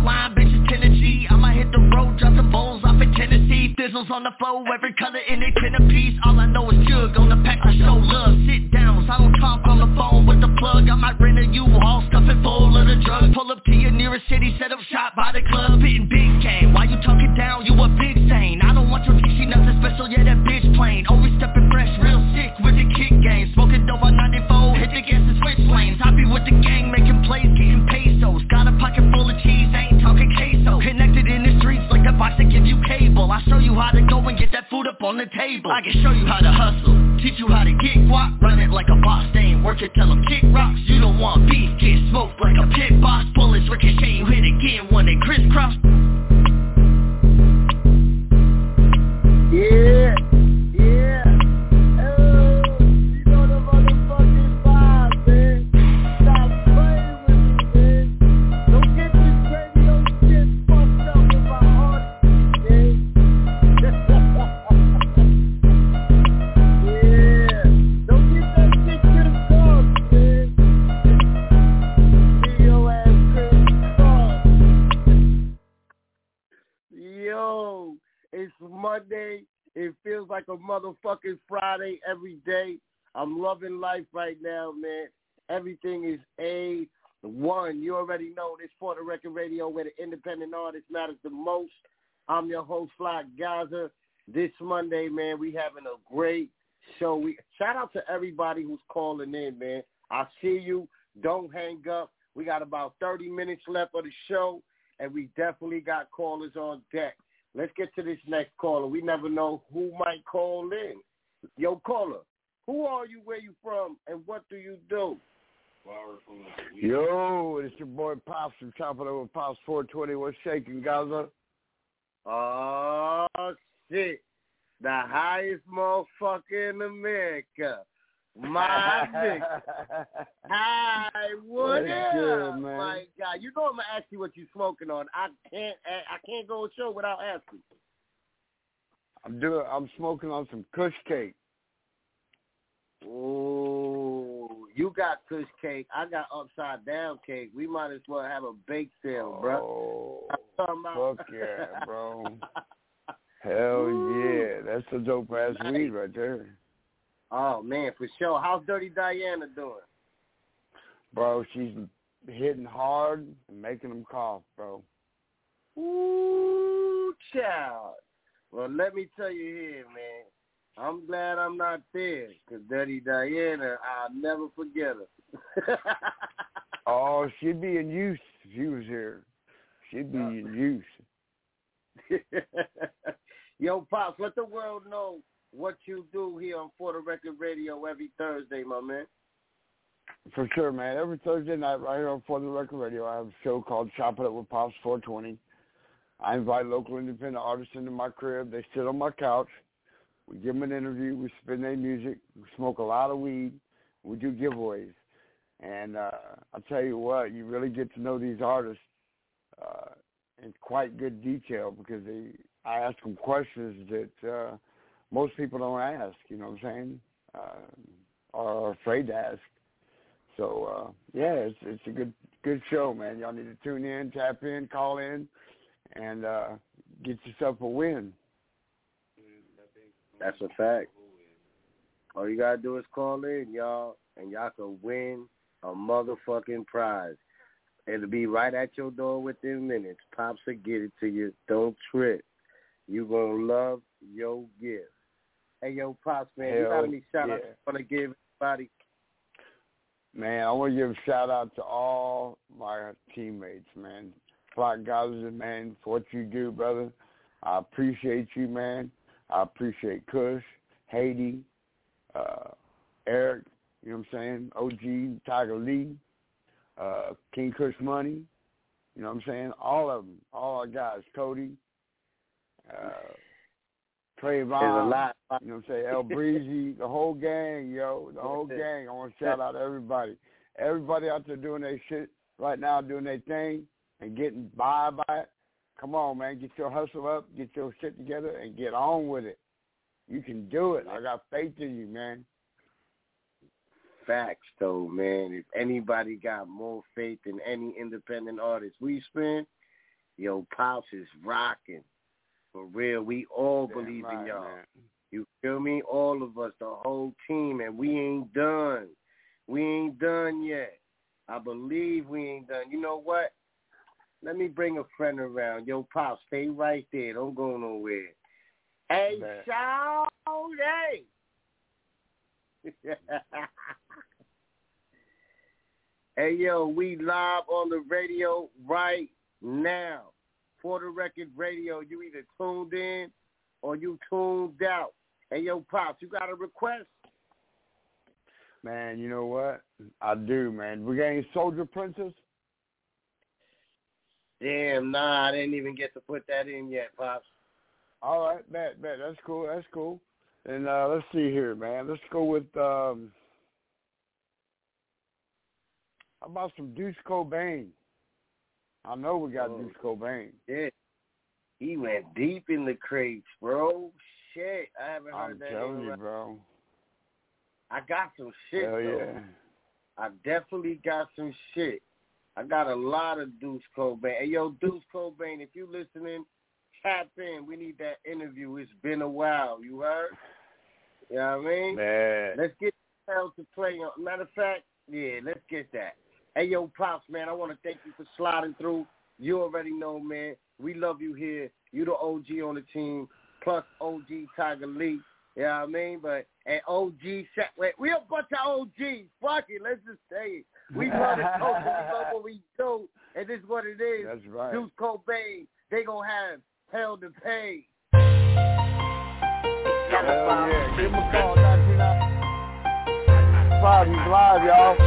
Bizzles on the floor, every color in it can a piece. All I know is jug on the pack to show love. Sit down, I don't talk on the phone with the plug. I might rent a U-Haul, stuff it full of the drugs. Pull up to your nearest city, set up shop by the club, hitting big game. Why you talking down? You a big stain. I don't want your TC, nothing special, yeah, that bitch plain. Always stepping fresh, real sick with the kick game. Smoking dope on 94, hit the gas and switch lanes. I be with the gang, making plays, getting pesos. Got a pocket full of cheese, ain't talking queso. Connected in the streets like the box that give you cable. I show you how to go and get that food up on the table. I can show you how to hustle, teach you how to get guap. Run it like a boss, they ain't work it, tell them kick rocks. You don't want beef, get smoked like a pit boss. Bullets ricochet, you hit again when they crisscross. Yeah, yeah. Oh, you know the motherfucking vibe, man. Stop playing with me, man. Don't get this radio shit fucked up with my heart, man. Yeah. Don't get that shit to the dog, man. See your ass Chris. Yo. It's Monday. It feels like a motherfucking Friday every day. I'm loving life right now, man. Everything is A1. You already know this For the Record Radio where the independent artist matters the most. I'm your host, Fly Gaza. This Monday, man, we having a great show. Shout out to everybody who's calling in, man. I see you. Don't hang up. We got about 30 minutes left of the show, and we definitely got callers on deck. Let's get to this next caller. We never know who might call in. Yo, caller, who are you, where you from, and what do you do? Yo, it's your boy Pops from Chopping Over Pops 420. What's shaking, Gaza? Oh, shit. The highest motherfucker in America. My nigga. Hi, what up? Good, man. My God, you know I'm gonna ask you what you smoking on. I can't go a show without asking. I'm smoking on some Kush cake. Oh, you got Kush cake. I got upside down cake. We might as well have a bake sale, bro. Oh, fuck yeah, bro. Hell yeah, that's a dope ass weed right there. Oh, man, for sure. How's Dirty Diana doing? Bro, she's hitting hard and making them cough, bro. Ooh, child. Well, let me tell you here, man. I'm glad I'm not there, because Dirty Diana, I'll never forget her. Oh, she'd be in use if she was here. She'd be in use. Yo, Pops, let the world know what you do here on For the Record Radio every Thursday, my man. For sure, man. Every Thursday night right here on For the Record Radio, I have a show called Chop It Up with Pops 420. I invite local independent artists into my crib. They sit on my couch. We give them an interview. We spin their music. We smoke a lot of weed. We do giveaways. And I'll tell you what, you really get to know these artists in quite good detail because I ask them questions that most people don't ask, you know what I'm saying, or are afraid to ask. So, yeah, it's a good show, man. Y'all need to tune in, tap in, call in, and get yourself a win. That's a fact. All you got to do is call in, y'all, and y'all can win a motherfucking prize. It'll be right at your door within minutes. Pops will get it to you. Don't trip. You going to love your gift. Hey, yo, Pops, man, you got any shout-outs you want to give everybody? Man, I want to give a shout-out to all my teammates, man. Fly Gaza, man, for what you do, brother. I appreciate you, man. I appreciate Kush, Haiti, Eric, you know what I'm saying, OG, Tiger Lee, King Kush Money, you know what I'm saying, all of them, all our guys, Cody, Trayvon, a lot. You know what I'm saying, El Breezy, the whole gang, yo, the whole gang. I want to shout out everybody. Everybody out there doing their shit right now, doing their thing and getting by it. Come on, man, get your hustle up, get your shit together, and get on with it. You can do it. I got faith in you, man. Facts, though, man. If anybody got more faith than any independent artist we spin, yo, Pops is rocking. For real, we all believe in y'all. Man. You feel me? All of us, the whole team, and we ain't done. We ain't done yet. I believe we ain't done. You know what? Let me bring a friend around. Yo, Pop, stay right there. Don't go nowhere. Hey, Shawty. Hey, yo, we live on the radio right now. For the Record Radio, you either tuned in or you tuned out. Hey, yo, Pops, you got a request? Man, you know what? I do, man. We got any Soldier Princess? Damn, nah, I didn't even get to put that in yet, Pops. All right, bet. That's cool. And let's see here, man. Let's go with, how about some Deuce Cobain? I know we got Deuce Cobain. Yeah. He went deep in the crates, bro. Shit, I haven't heard I'm that. I'm telling you, bro. I got some shit, Hell though. Yeah. I definitely got some shit. I got a lot of Deuce Cobain. Hey, yo, Deuce Cobain, if you listening, tap in. We need that interview. It's been a while. You heard? You know what I mean? Man. Let's get hell to play. Matter of fact, yeah, let's get that. Hey, yo, Pops, man, I want to thank you for sliding through. You already know, man. We love you here. You the OG on the team, plus OG Tiger Lee. You know what I mean? But, and OG, we a bunch of OGs. Fuck it, let's just say it. We love the culture. We love what we do. And this is what it is. That's right. Deuce Cobain, they going to have hell to pay. Hell yeah. Give him a call, 929. He's live, y'all.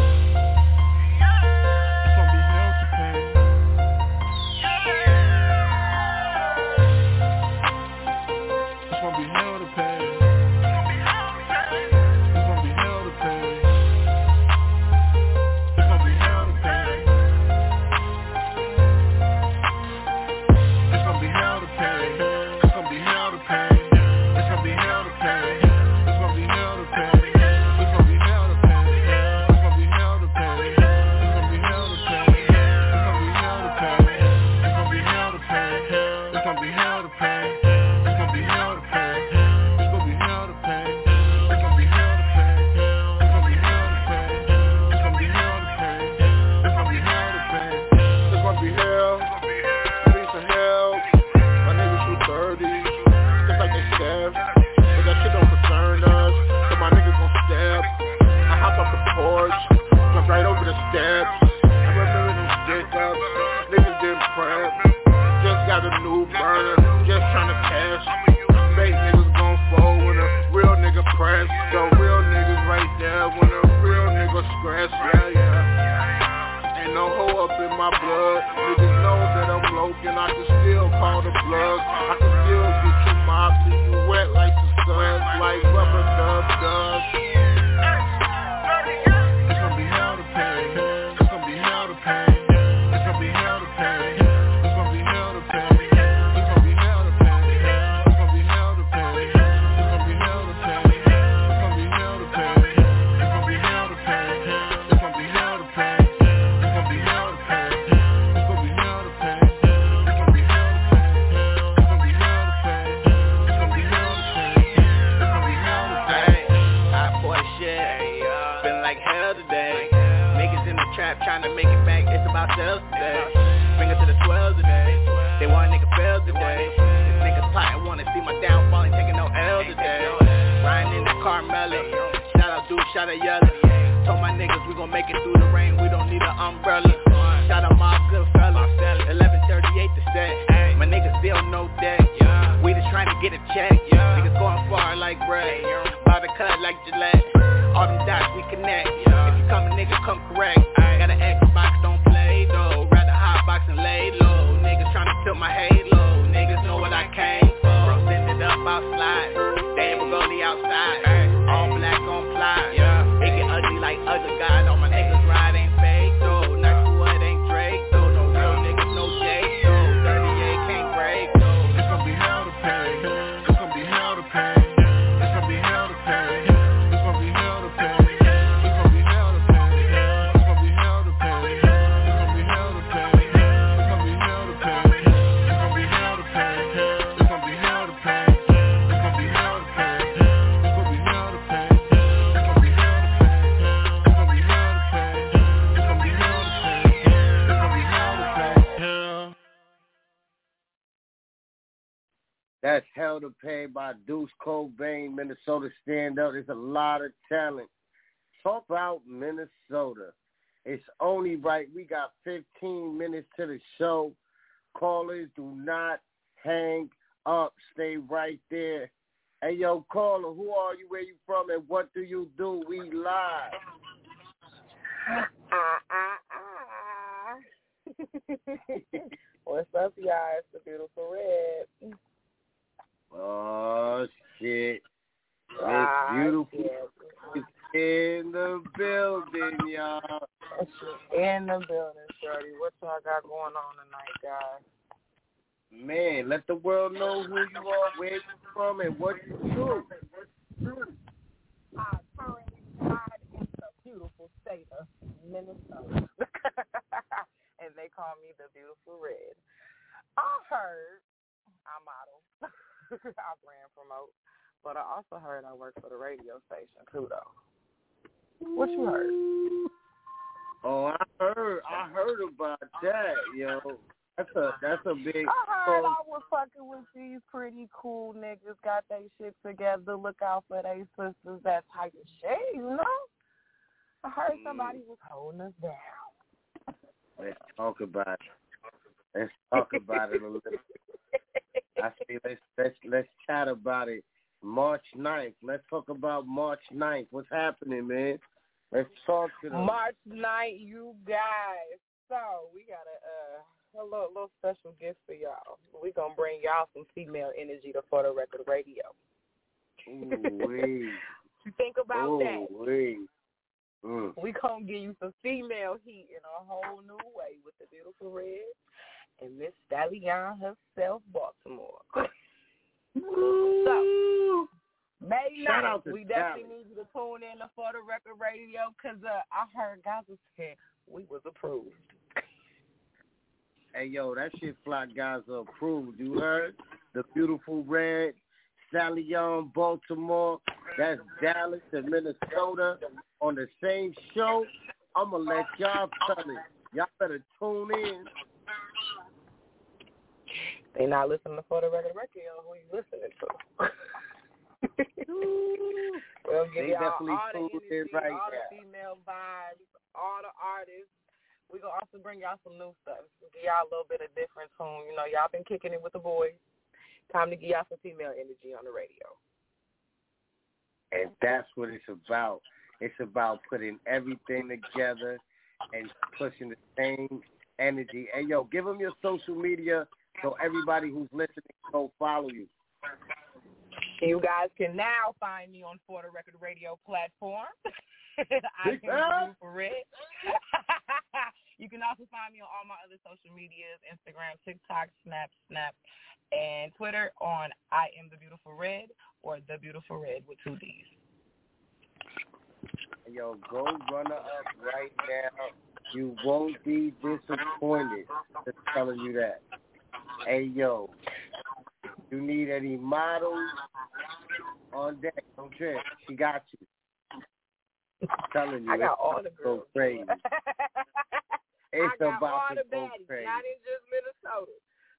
That's Hell to Pay by Deuce Cobain, Minnesota Stand Up. There's a lot of talent. Talk about Minnesota. It's only right. We got 15 minutes to the show. Callers, do not hang up. Stay right there. Hey, yo, caller, who are you, where you from, and what do you do? We live. What's up, y'all? It's the Beautiful Red. Oh, shit. It's Beautiful. It's in the building, y'all. In the building, shorty. What y'all got going on tonight, guys? Man, let the world know who you are, where you from, and what you do. I currently reside in the beautiful state of Minnesota. And they call me the Beautiful Red. I heard I model. I brand promote. But I also heard I work for the radio station, too, though. What you heard? Oh, I heard about that, yo. That's a big. I heard I was fucking with these pretty cool niggas, got they shit together, look out for they sisters, that type of shit, you know? I heard somebody was holding us down. Let's talk about it. Let's talk about it a little bit. I say let's chat about it. March 9th. Let's talk about March 9th. What's happening, man? Let's talk to them. March 9th, you guys. So we got a little special gift for y'all. We're going to bring y'all some female energy to For the Record Radio. Ooh-wee. Think about that. Ooh-wee. We're going to give you some female heat in a whole new way with the Beautiful Red and Miss Stallion herself, Baltimore. So, May 9th, we definitely need you to tune in to For the Record Radio because I heard Gaza said we was approved. Hey, yo, that shit fly guys are approved. You heard? The Beautiful Red, Stallion, Baltimore. That's Dallas and Minnesota on the same show. I'm going to let y'all tell it. Y'all better tune in. They not listening to For the Record Radio. Who you listening to? We'll give y'all all the energy, right all now. The female vibes, all the artists. We're going to also bring y'all some new stuff. Give y'all a little bit of different tune. You know, y'all been kicking it with the boys. Time to give y'all some female energy on the radio. And that's what it's about. It's about putting everything together and pushing the same energy. Hey, yo, give them your social media so everybody who's listening go follow you. You guys can now find me on For the Record Radio platform. I am the Beautiful Red. You can also find me on all my other social medias, Instagram, TikTok, Snap, and Twitter on I Am the Beautiful Red or The Beautiful Red with 2 Ds. Yo, go run up right now. You won't be disappointed. Just telling you that. Hey, yo, you need any models on deck? Don't trip. She got you. I'm telling you, I got all the girls. Go crazy. It's I got about all to the go baddies, crazy. not in just Minnesota.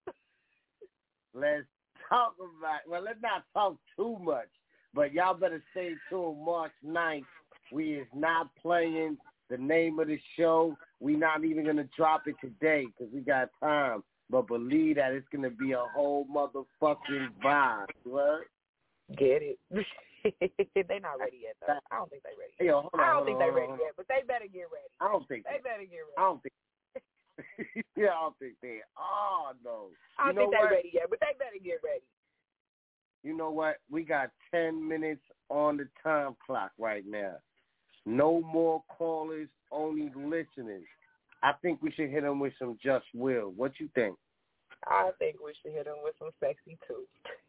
Let's talk about. Well, let's not talk too much, but y'all better stay tuned. March 9th, we is not playing the name of the show. We not even gonna drop it today because we got time. But believe that it's gonna be a whole motherfucking vibe. What? Get it? They not ready yet, though. I don't think they ready yet. Hey, yo, I don't think they ready yet, but they better get ready. I don't think they better get ready. I don't think. Yeah, I don't think they are, though. I don't think they're ready yet, but they better get ready. You know what? We got 10 minutes on the time clock right now. No more callers, only listeners. I think we should hit them with some Just Will. What you think? I think we should hit them with some Sexy Too.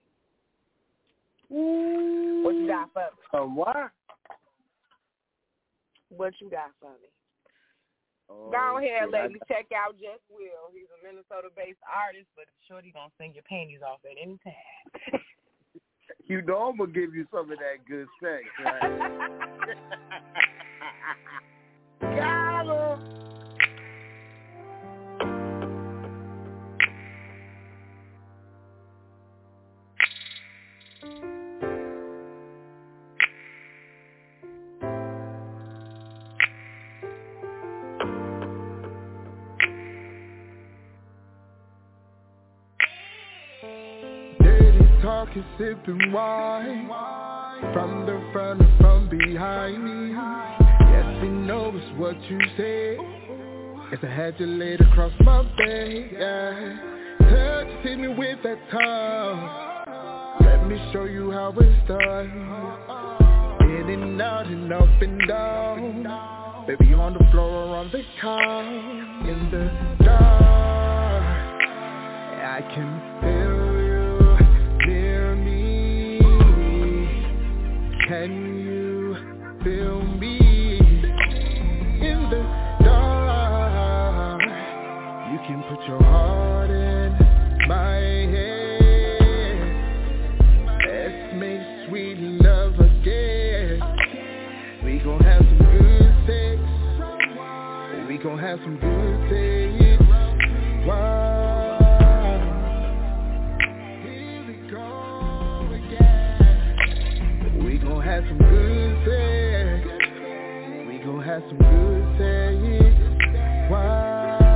What you got for me? What? What you got for me? Oh, go ahead, ladies. Check out Just Will. He's a Minnesota-based artist, but shorty gonna sing your panties off at any time. You know I'm gonna give you some of that good sex, right? Got him. talking, sipping wine. From the front or from behind me. Yes, we know it's what you say. If I had you laid across my bed, yeah. Touch, hit me with that tongue. Let me show you how it's done. In and out and up and down. Baby on the floor or on the couch. In the dark, I can feel you near me. Can you feel me? In the dark, you can put your heart in my head. Let's make sweet love again. We gon' have some good sex. We gon' have some good sex. Wow. Here we go again. We gon' have some good sex. We gon' have some good sex. Wow.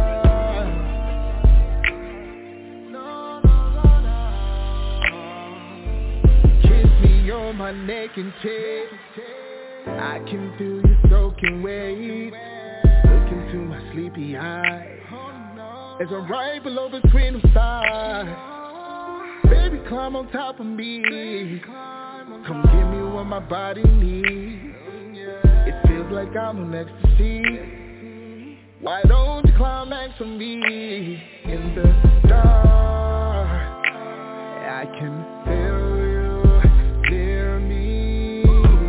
On my neck and chest, I can feel you soaking wet. Look into my sleepy eyes as I'm right below the screen of stars. Baby, climb on top of me. Come give me what my body needs. It feels like I'm on ecstasy. Why don't you climax for me? In the dark, I can feel near me.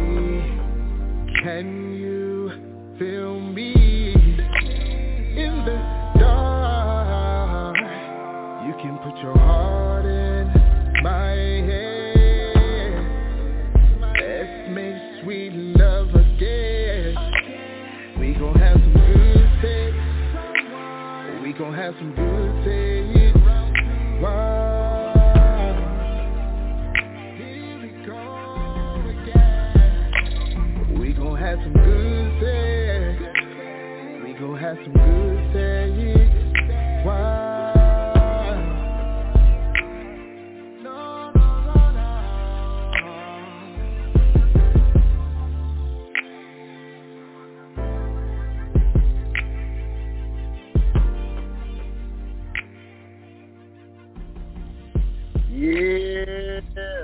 Can you feel me? In the dark, you can put your heart in my head. Let's make sweet love again. We gon' have some good sex. We gon' have some good sex. Wow. Have some good sex. We gon' have some good sex. Wow. Yeah.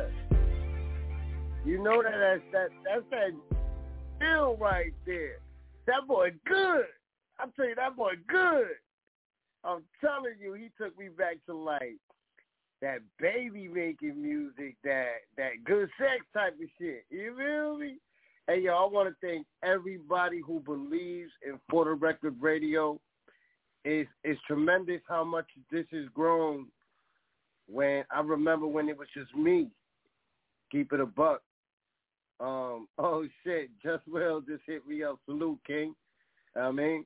You know that's that Bill right there. That boy good. I'm telling you, that boy good. I'm telling you, he took me back to like that baby making music, that good sex type of shit. You feel me? Hey, yo, I want to thank everybody who believes in For the Record Radio. It's tremendous how much this has grown. When I remember when it was just me, keep it a buck. Oh shit, Just Will just hit me up. Salute, King. I mean,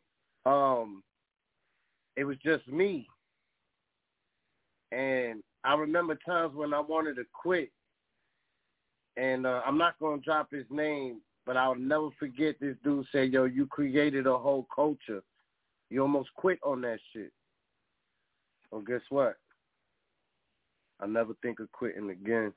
it was just me. And I remember times when I wanted to quit. And I'm not going to drop his name, but I'll never forget this dude say, yo, you created a whole culture. You almost quit on that shit. Well, guess what? I never think of quitting again.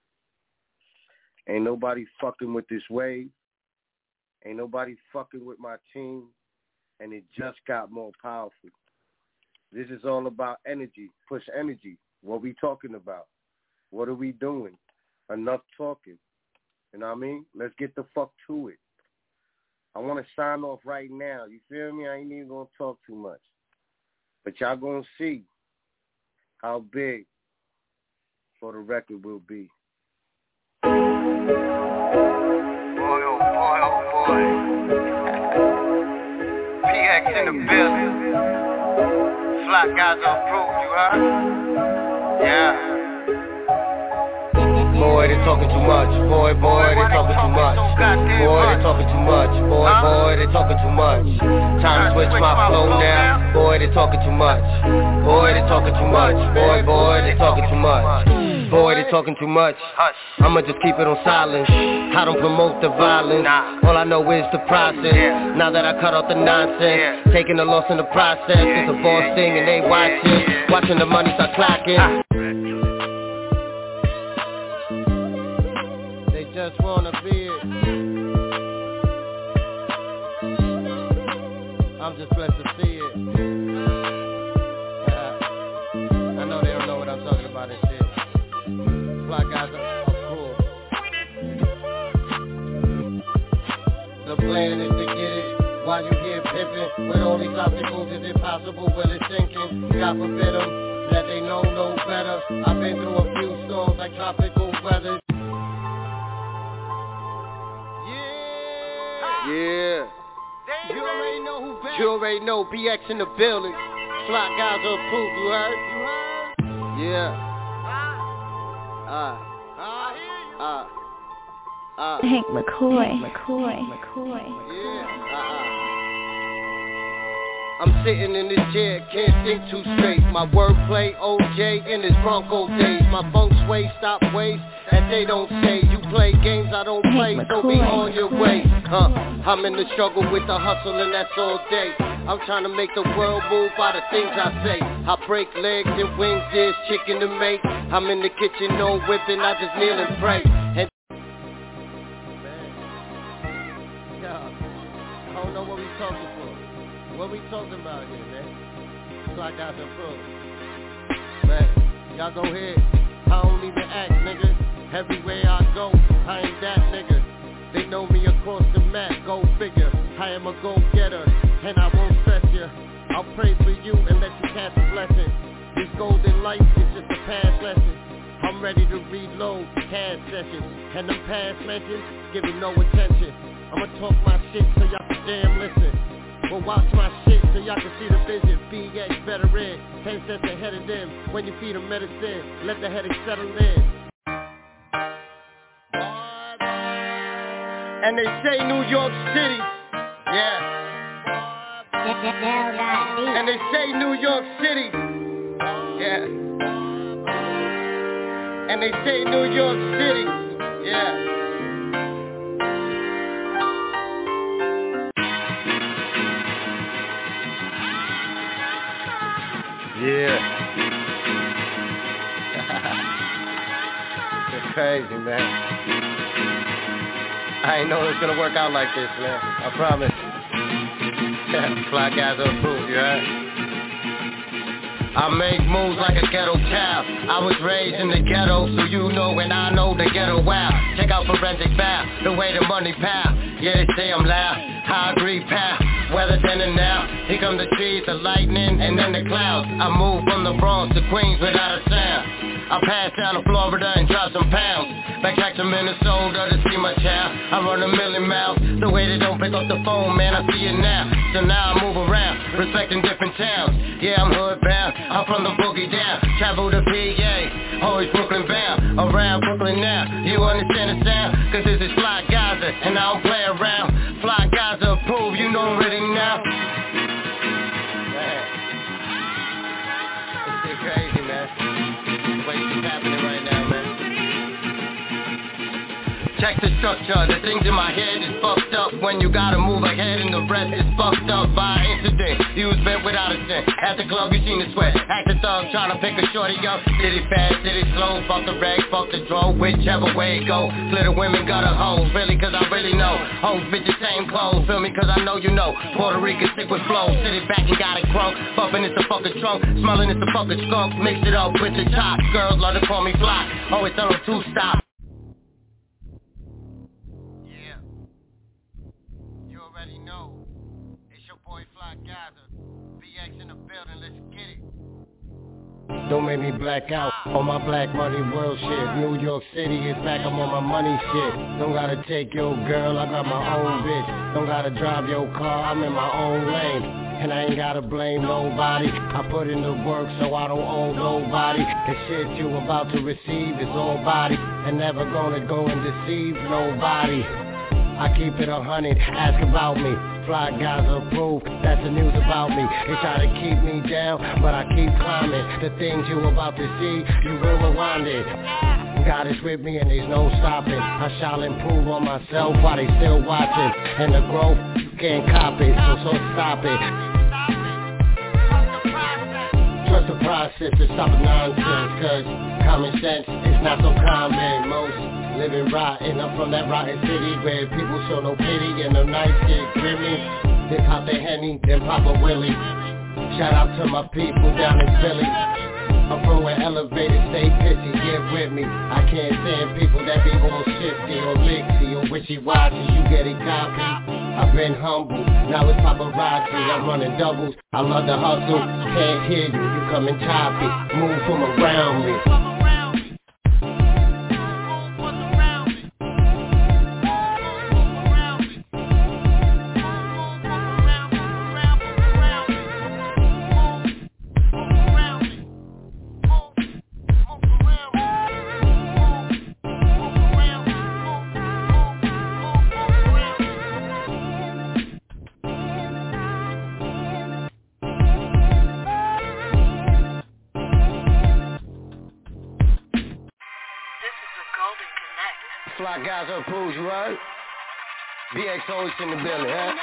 Ain't nobody fucking with this wave. Ain't nobody fucking with my team. And it just got more powerful. This is all about energy. Push energy. What we talking about? What are we doing? Enough talking. You know what I mean? Let's get the fuck to it. I want to sign off right now. You feel me? I ain't even going to talk too much. But y'all going to see how big For the Record will be. Boy, oh boy, oh boy. PX in the building. Fly guys approved, you heard? Yeah. Boy, they talking too much. Boy, they talking too much. Boy, they talking too much. Boy, they talking too much. Time to switch my flow now. Boy, they talking too much. Boy, they talking too much. Boy, they talking too much. Boy, they talking too much. I'ma just keep it on silence. I don't promote the violence. All I know is the process. Now that I cut out the nonsense, taking the loss in the process. It's a boss thing and they watching the money start clocking. just wanna be it. I'm just blessed to see it. I know they don't know what I'm talking about and shit. Fly guys are cool. The plan is to get it while you here pimping. With all these obstacles, is it possible? Will it sinking? God forbid them, that they know no better. I've been through a few storms like tropical weather. Yeah. You already know who back. You already know BX in the building. Fly guys are approved, you heard? Yeah. Hank McCoy. I'm sitting in this chair, can't think too straight. My wordplay, OJ in his Bronco days. My funk sway, stop ways that they don't say. You play games I don't play, so be on your way. I'm in the struggle with the hustle and that's all day. I'm trying to make the world move by the things I say. I break legs and wings, there's chicken to make. I'm in the kitchen, no whipping, I just kneel and pray. And I don't know what we talking for. What we talking about here, man? Fly guys are pro. Man, y'all go ahead. I don't even act, nigga. Everywhere I go, I ain't that nigga. They know me across the map, go figure. I am a go-getter, and I won't stress you. I'll pray for you and let you catch a blessing. This golden life is just a past lesson. I'm ready to reload, cash sessions. And them past mentions, giving no attention. I'ma talk my shit so y'all can damn listen. Well, watch my shit so y'all can see the vision. BX veteran, 10 cents ahead of them. When you feed them medicine, let the headache settle in. And they say New York City, yeah. And they say New York City, yeah. And they say New York City, yeah. Yeah. It's crazy, man. I ain't know it was gonna work out like this, man. I promise. Fly guys are approved, you heard? I make moves like a ghetto child. I was raised in the ghetto, so you know and I know the ghetto wow. Check out Forensic Val, the way the money pal. Yeah, they say I'm loud, I agree pal. Weather then and now, here come the trees, the lightning, and then the clouds. I move from the Bronx to Queens without a sound. I pass down to Florida and drop some pounds. Backtrack to Minnesota to see my child. I run a million miles, the way they don't pick up the phone, man, I see it now. So now I move around, respecting different towns. Yeah, I'm hood bound, I'm from the boogie down. Travel to PA, always Brooklyn bound. Around Brooklyn now, you understand the sound? Cause this is Fly Gaza, and I don't play around. Fly Gaza approved, you know already now. Man, this shit crazy, man. The way it's happening right now, man. Check the structure, the things in my head is fucked up. When you gotta move ahead and the rest is fucked up by incident. You was bent without a cent. At the club you seen the sweat. Act a thug trying to pick a shorty up. Did it fast, did it slow? Fuck the rag, fuck the draw, whichever way it go. Glitter women got a hoes, really cause I really know. Hoes, bitches, same clothes, feel me cause I know you know. Puerto Rican sick with flow, sit it back and got it crunk. Bumping it's the fucking trunk, smelling it's the fucking skunk. Mix it up with the top, girls love to call me Fly. Always tell them to stop. Don't make me black out on my black money world shit. New York City is back, I'm on my money shit. Don't gotta take your girl, I got my own bitch. Don't gotta drive your car, I'm in my own lane. And I ain't gotta blame nobody. I put in the work so I don't owe nobody. The shit you about to receive is all body. And never gonna go and deceive nobody. I keep it 100, ask about me. Fly guys approved, that's the news about me. They try to keep me down, but I keep climbing. The things you about to see, you will rewind it. God is with me and there's no stopping. I shall improve on myself while they still watching. And the growth, you can't copy, so stop it. Trust the process to stop the nonsense, cause common sense is not so common. Most living rotten. I'm from that rotten city where people show no pity and the nights get grimy. They pop a Henny, then pop a Willie. Shout out to my people down in Philly. I'm from where elevators stay pissy, get with me. I can't stand people that be all shifty or mixy or wishy-washy. You get it copy. I've been humble, now it's paparazzi. I'm running doubles, I love the hustle. Can't hear you, you coming choppy. Move from around me. Fly guys up pools, you heard? BXO's in the building, huh?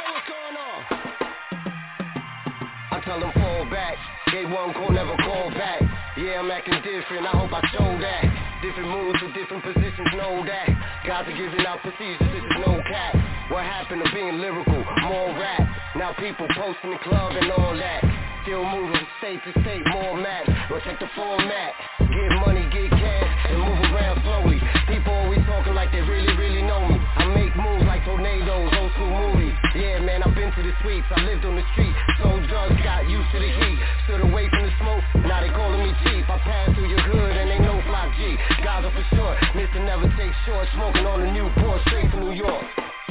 I tell them fall back. Gave one call, never call back. Yeah, I'm acting different, I hope I show that. Different moods with different positions, know that. Guys are giving out procedures, this is no cap. What happened to being lyrical? More rap. Now people posting the club and all that. Still moving from state to state, more mad. Well, check the format. Get money, get cash, and move around slowly. People always talking like they really, really know me. I make moves like tornadoes, old school movie. Yeah, man, I've been to the streets. I lived on the street, sold drugs, got used to the heat. Stood away from the smoke, now they calling me cheap. I pass through your hood and they know Fly G. Guys are for sure, Mr. Never Take Short. Smoking on the Newport, straight from New York.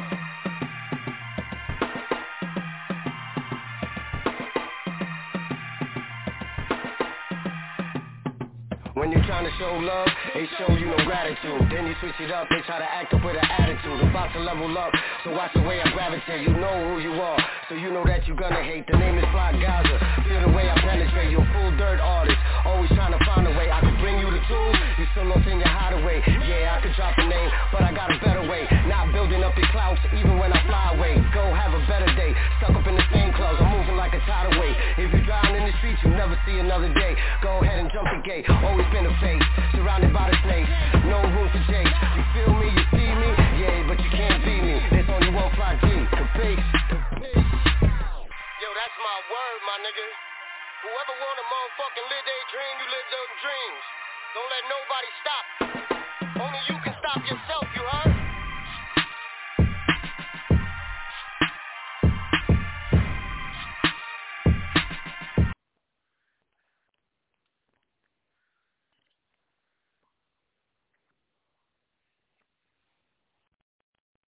When you're trying to show love, they show you no gratitude. Then you switch it up, they try to act up with an attitude. About to level up, so watch the way I gravitate. You know who you are, so you know that you're gonna hate. The name is Fly Gaza, feel the way I penetrate. You're a full dirt artist, always trying to find a way. I could bring you the tools, you still lost in your hideaway. Yeah, I could drop a name, but I got a better way. Not building up your clouds, even when I fly away. Go have a better day, stuck up in the same clothes. I'm moving like a tidal wave. If you driving in the streets, you never see another day. Go ahead and jump the gate, always been a face, surrounded by the snakes, no room for Jake. You feel me, you see me, yeah, but you can't beat me. There's only one Fly G, capiche? Yo, that's my word, my nigga. Whoever wanna motherfucking live their dream, you live those dreams. Don't let nobody stop. Only you can stop yourself, you heard?